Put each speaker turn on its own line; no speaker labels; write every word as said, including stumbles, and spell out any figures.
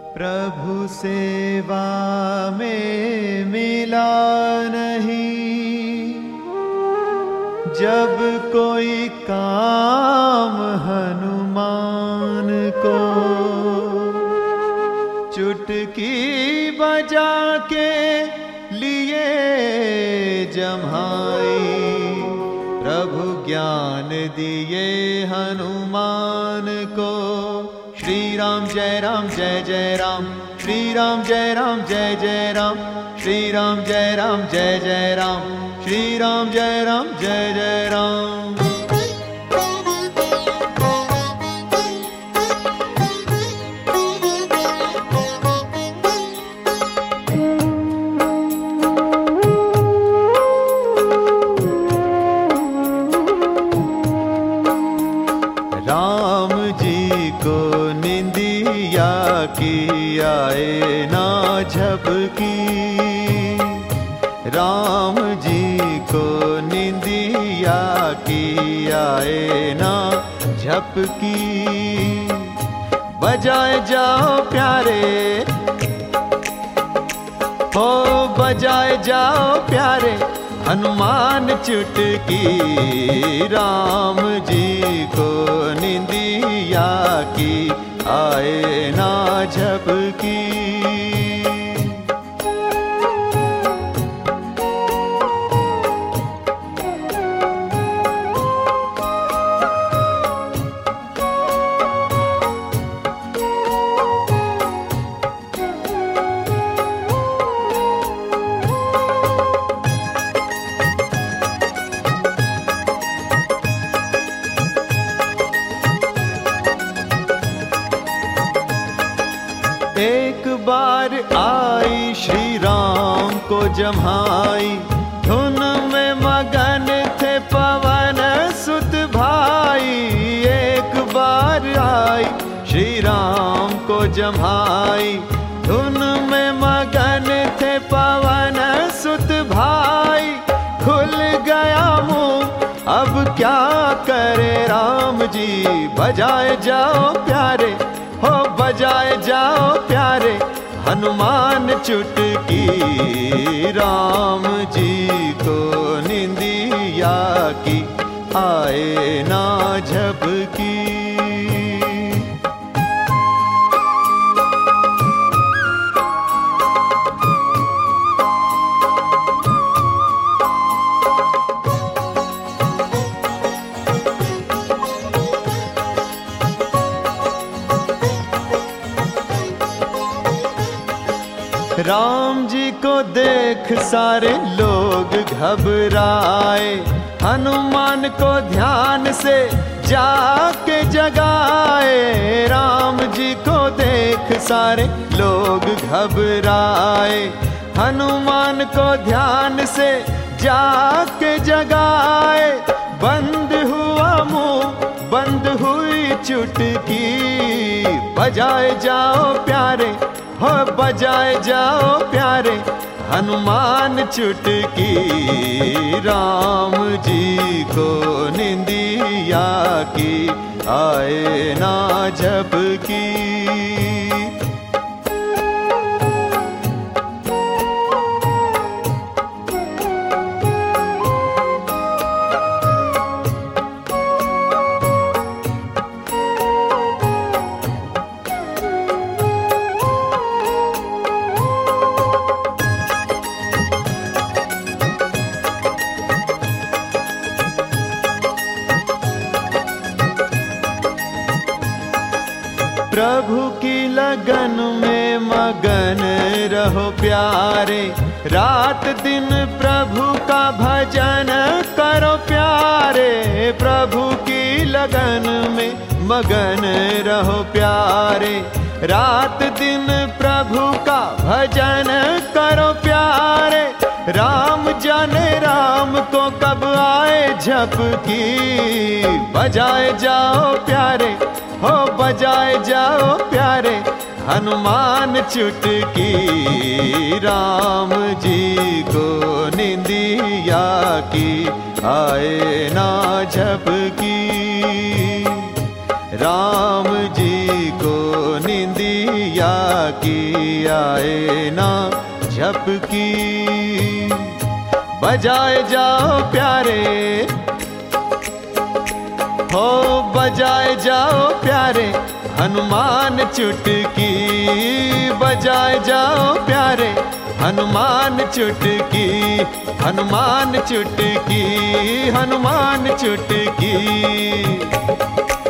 प्रभु सेवा में मिला नहीं, जब कोई काम हनुमान को चुटकी बजा के लिए जमाई। प्रभु ज्ञान दिए हनुमान को, श्री राम जय राम जय जय राम, श्री राम जय राम जय जय राम, श्री राम जय राम जय जय राम, श्री राम जय राम जय जय राम। राम जी को निंदिया की आए ना झपकी, राम जी को निंदिया की आए ना झपकी। बजाए जाओ प्यारे हो, बजाए जाओ प्यारे हनुमान चुटकी, राम जी को निंदिया की आए ना झपकी। एक बार आई श्री राम को जमाई, धुन में मगन थे पवन सुत भाई। एक बार आई श्री राम को जमाई, धुन में मगन थे पवन सुत भाई। खुल गया मुंह अब क्या करे राम जी, बजाए जाओ प्यारे हो, बजाए जाओ प्यारे हनुमान चुटकी, राम जी को निंदिया की आए ना झपकी। राम जी को देख सारे लोग घबराए, हनुमान को ध्यान से जाके जगाए। राम जी को देख सारे लोग घबराए, हनुमान को ध्यान से जाके जगाए। बंद हुआ मुंह, बंद हुई चुटकी, बजाए जाओ प्यारे हो, बजाए जाओ प्यारे हनुमान चुटकी, राम जी को निंदिया की आए ना झपकी। प्रभु की लगन में मगन रहो प्यारे, रात दिन प्रभु का भजन करो प्यारे। प्रभु की लगन में मगन रहो प्यारे, रात दिन प्रभु का भजन करो प्यारे। राम जाने राम को कब आए झपकी, बजाए जाओ प्यारे हो, बजाए जाओ प्यारे हनुमान चुटकी, राम जी को निंदिया की आए ना झपकी। राम जी को निंदिया की आए ना झपकी। बजाए जाओ प्यारे हो, बजाए जाओ प्यारे हनुमान चुटकी। बजाए जाओ प्यारे हनुमान चुटकी, हनुमान चुटकी, हनुमान चुटकी।